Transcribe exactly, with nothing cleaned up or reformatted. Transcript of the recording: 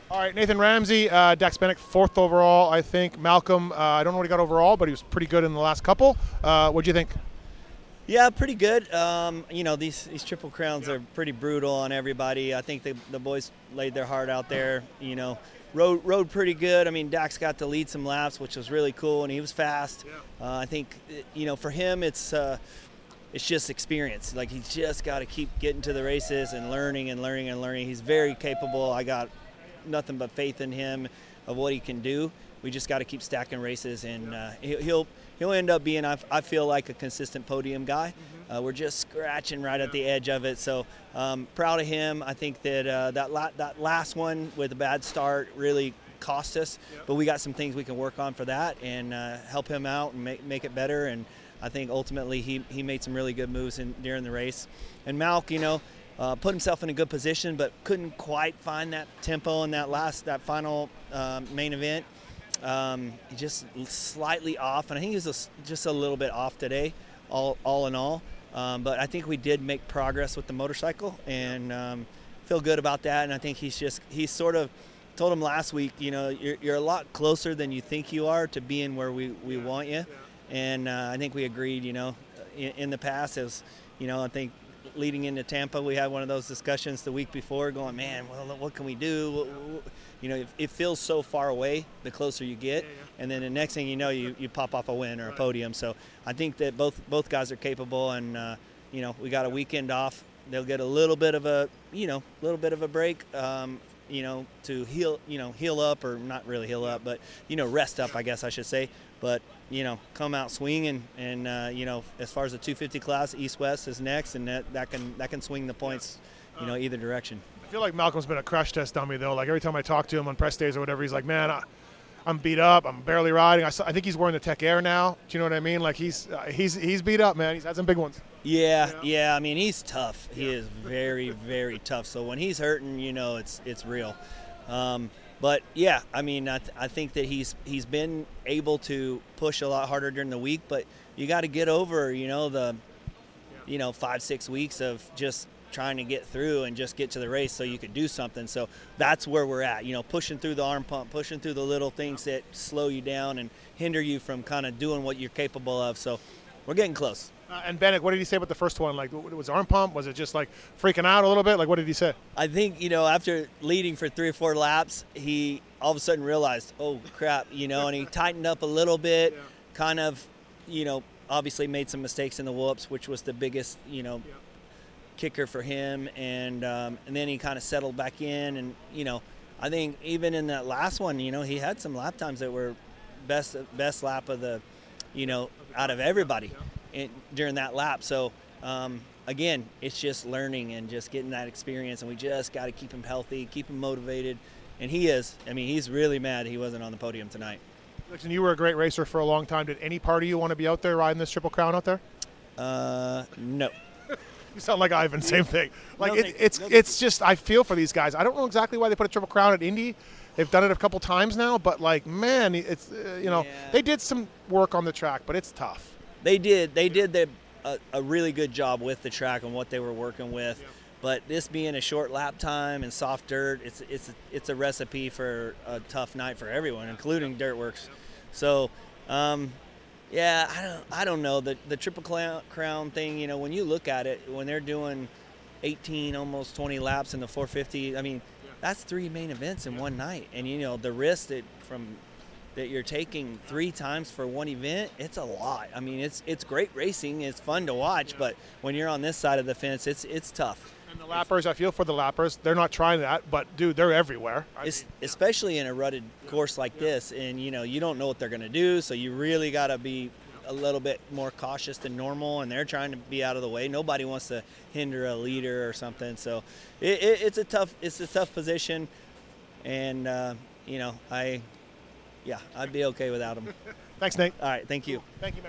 All right, Nathan Ramsey, uh, Dax Bennick, fourth overall, I think. Malcolm, uh, I don't know what he got overall, but he was pretty good in the last couple. Uh, what do you think? Yeah, pretty good. Um, you know, these these Triple Crowns yeah. are pretty brutal on everybody. I think the, the boys laid their heart out there. You know, rode rode pretty good. I mean, Dax got to lead some laps, which was really cool, and he was fast. Yeah. Uh, I think, you know, for him, it's uh, it's just experience. Like, he's just got to keep getting to the races and learning and learning and learning. He's very capable. I got nothing but faith in him of what he can do. We just got to keep stacking races, and uh, he'll he'll end up being, I feel like, a consistent podium guy. Mm-hmm. uh, we're just scratching right yeah. at the edge of it. So um, proud of him. I think that uh, that la- that last one with a bad start really cost us, yeah. but we got some things we can work on for that and uh, help him out and make make it better. And I think ultimately he he made some really good moves in, during the race. And Malk, you know. Uh, put himself in a good position, but couldn't quite find that tempo in that last, that final um, main event. Um, he just slightly off, and I think he was a, just a little bit off today, all all in all. Um, but I think we did make progress with the motorcycle, and um, feel good about that. And I think he's just he's sort of told him last week, you know, you're you're a lot closer than you think you are to being where we we yeah. want you. Yeah. And uh, I think we agreed, you know, in, in the past, as you know, I think. Leading into Tampa, we had one of those discussions the week before going, man, well, what can we do? You know, it feels so far away the closer you get. Yeah, yeah. And then the next thing you know, you, you pop off a win or a podium. So I think that both both guys are capable, and, uh, you know, we got a weekend off. They'll get a little bit of a, you know, little bit of a break, um, you know, to heal, you know, heal up, or not really heal up, but, you know, rest up, I guess I should say. But, you know, come out swinging, and, uh, you know, as far as the two fifty class, East-West is next, and that, that can that can swing the points, you know, either direction. I feel like Malcolm's been a crash test dummy, though. Like, every time I talk to him on press days or whatever, he's like, man, I, I'm beat up. I'm barely riding. I, I think he's wearing the Tech Air now. Do you know what I mean? Like, he's uh, he's he's beat up, man. He's had some big ones. Yeah, you know? yeah. I mean, he's tough. He yeah. is very, very tough. So when he's hurting, you know, it's it's real. Um, But, yeah, I mean, I, th- I think that he's he's been able to push a lot harder during the week, but you got to get over, you know, the, you know, five, six weeks of just trying to get through and just get to the race so you could do something. So that's where we're at, you know, pushing through the arm pump, pushing through the little things that slow you down and hinder you from kind of doing what you're capable of. So we're getting close. Uh, and Bennick, what did he say about the first one? Like, was it arm pump? Was it just like freaking out a little bit? Like, what did he say? I think, you know, after leading for three or four laps, he all of a sudden realized, oh, crap, you know, and he tightened up a little bit, yeah. kind of, you know, obviously made some mistakes in the whoops, which was the biggest, you know, yeah. kicker for him. And, um, and then he kind of settled back in. And, you know, I think even in that last one, you know, he had some lap times that were best, best lap of the, you know, out of everybody. Yeah. In, during that lap. So um, again, it's just learning and just getting that experience, and we just got to keep him healthy, keep him motivated, and he is. I mean, he's really mad he wasn't on the podium tonight. Listen, you were a great racer for a long time. Did any part of you want to be out there riding this Triple Crown out there? Uh, no. You sound like Ivan. Same thing. Like no, it, it's no, it's just I feel for these guys. I don't know exactly why they put a Triple Crown at Indy. They've done it a couple times now, but like man, it's uh, you know yeah. they did some work on the track, but it's tough. They did. They did the, a, a really good job with the track and what they were working with. Yeah. But this being a short lap time and soft dirt, it's it's a, it's a recipe for a tough night for everyone, including Dirtworks. So, um, yeah, I don't I don't know the the Triple Crown thing. You know, when you look at it, when they're doing eighteen, almost twenty laps in the four fifty, I mean, that's three main events in one night, and you know the risk that from that you're taking three times for one event, it's a lot. I mean, it's it's great racing. It's fun to watch, yeah. but when you're on this side of the fence, it's it's tough. And the lappers, I feel for the lappers. They're not trying that, but, dude, they're everywhere. It's, especially in a rutted course like yeah. this, and, you know, you don't know what they're going to do, so you really got to be a little bit more cautious than normal, and they're trying to be out of the way. Nobody wants to hinder a leader or something, so it, it, it's a tough it's a tough position, and, uh, you know, I – Yeah, I'd be okay without him. Thanks, Nate. All right, thank you. Cool. Thank you, man.